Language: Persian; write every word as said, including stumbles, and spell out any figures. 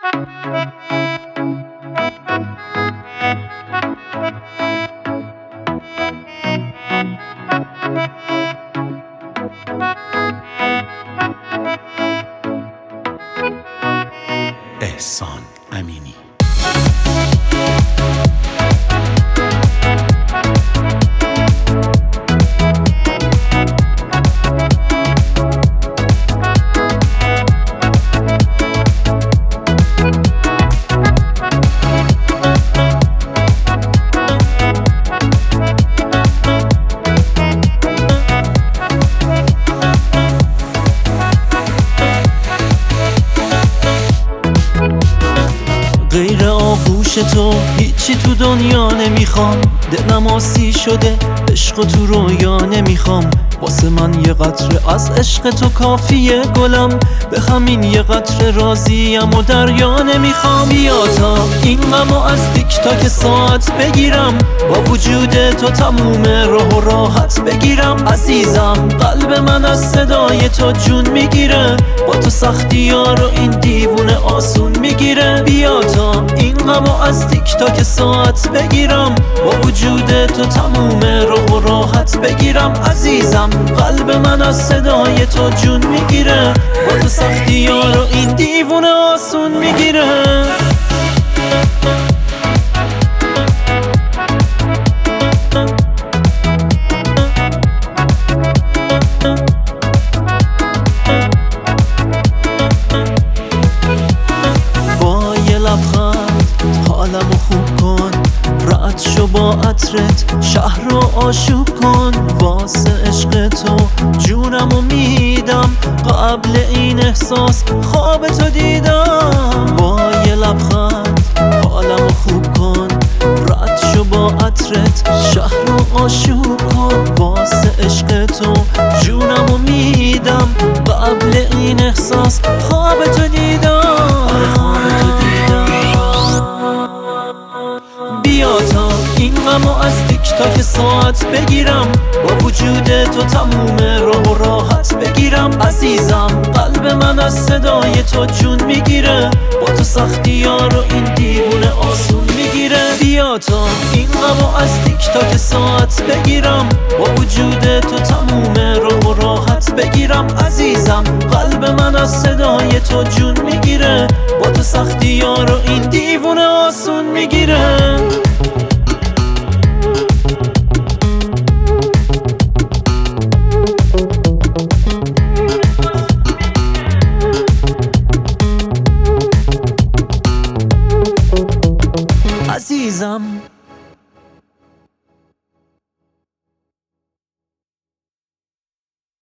احسان امینی. غیر آغوش تو هیچی تو دنیا نمیخوام، دلم آسی شده عشق و تو رویا نمیخوام. واسه من یه قطره از عشق تو کافیه گلم، به همین یه قطره راضیم و دریا نمیخوام. بیا تا این غمو از تیک تاک ساعت بگیرم، با وجود تو تموم راه و راحت بگیرم. عزیزم قلب من از صدای تو جون میگیره، با تو سختی ها رو این دیوونه آسون میگیره. بیا تا این غمو از تیک تاک ساعت بگیرم، با وجود تو تموم راه و راحت بگیرم. عزیزم قلب من از صدای تو جون میگیره، با تو سختی ها رو این دیوونه آسون میگیره. با یه لبخند حالمو خوب کن، رد شو با عطرت شهر رو آشوب کن. واسه عشق تو جونمو میدم، قبل این احساس خواب تو دیدم. با یه لبخند حالمو خوب کن، رد شو با عطرت شهر رو آشوب کن. واسه عشق تو جونمو میدم، قبل این احساس خواب تو دیدم. بیا تا این غمو از تیک تاک ساعت بگیرم، با وجود تو تموم راه و راحت بگیرم. عزیزم قلب من از صدای تو جون میگیره، با تو سختی ها رو این دیوونه آسون میگیره. بیا تا این غمو از تیک تاک ساعت بگیرم، با وجود تو تموم راه و راحت بگیرم. عزیزم قلب من از صدای تو جون میگیره، با تو سختی ها رو این دیوونه آسون میگیره. عزیزم